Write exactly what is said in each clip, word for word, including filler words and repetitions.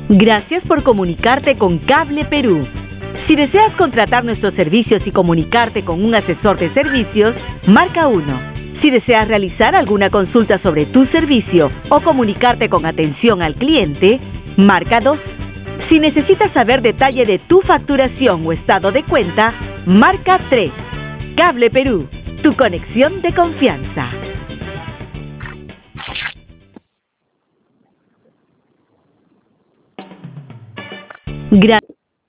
Gracias por comunicarte con Cable Perú. Si deseas contratar nuestros servicios y comunicarte con un asesor de servicios, marca uno. Si deseas realizar alguna consulta sobre tu servicio o comunicarte con atención al cliente, marca dos. Si necesitas saber detalle de tu facturación o estado de cuenta, marca tres. Cable Perú, tu conexión de confianza. Gracias.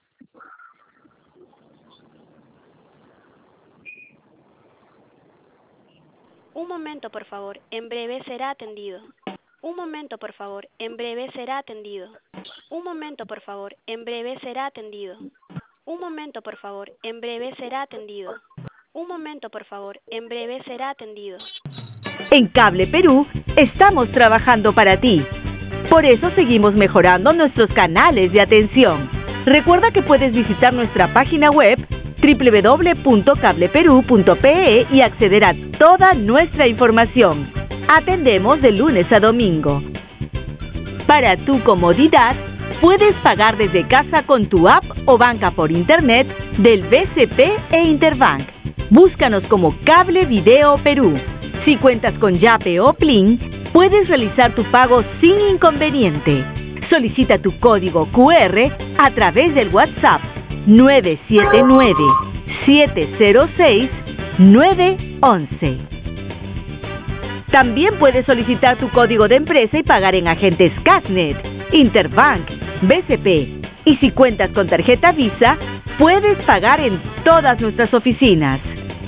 Un momento, por favor. En breve será atendido. Un momento, por favor. En breve será atendido. Un momento, por favor. En breve será atendido. Un momento, por favor. En breve será atendido. Un momento, por favor. En breve será atendido. En Cable Perú estamos trabajando para ti. Por eso seguimos mejorando nuestros canales de atención. Recuerda que puedes visitar nuestra página web doble u doble u doble u punto cable perú punto pe e y acceder a toda nuestra información. Atendemos de lunes a domingo. Para tu comodidad, puedes pagar desde casa con tu app o banca por internet del B C P e Interbank. Búscanos como Cable Video Perú. Si cuentas con Yape o Plin, puedes realizar tu pago sin inconveniente. Solicita tu código cu erre a través del WhatsApp nueve siete nueve, siete cero seis, nueve once. También puedes solicitar tu código de empresa y pagar en agentes Casnet, Interbank, B C P. Y si cuentas con tarjeta Visa, puedes pagar en todas nuestras oficinas.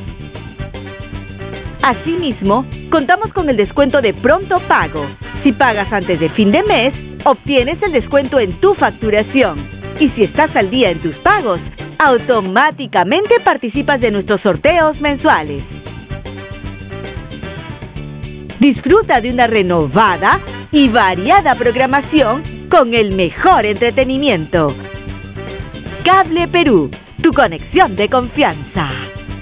Asimismo, contamos con el descuento de pronto pago. Si pagas antes de fin de mes, obtienes el descuento en tu facturación. Y si estás al día en tus pagos, automáticamente participas de nuestros sorteos mensuales. Disfruta de una renovada y variada programación con el mejor entretenimiento. Cable Perú, tu conexión de confianza.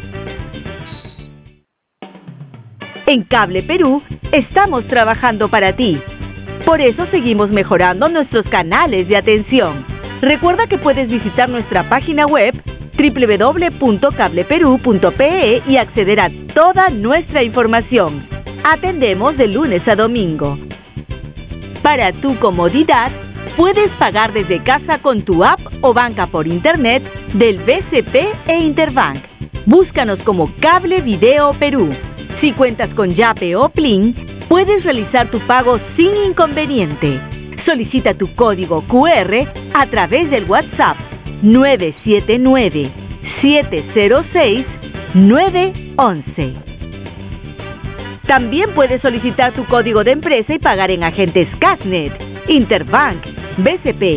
En Cable Perú estamos trabajando para ti. Por eso seguimos mejorando nuestros canales de atención. Recuerda que puedes visitar nuestra página web doble u doble u doble u punto cable perú punto pe e y acceder a toda nuestra información. Atendemos de lunes a domingo. Para tu comodidad, puedes pagar desde casa con tu app o banca por internet del B C P e Interbank. Búscanos como Cable Video Perú. Si cuentas con Yape o Plin, puedes realizar tu pago sin inconveniente. Solicita tu código cu erre a través del WhatsApp nueve siete nueve, siete cero seis, nueve once. También puedes solicitar tu código de empresa y pagar en agentes Casnet, Interbank, B C P.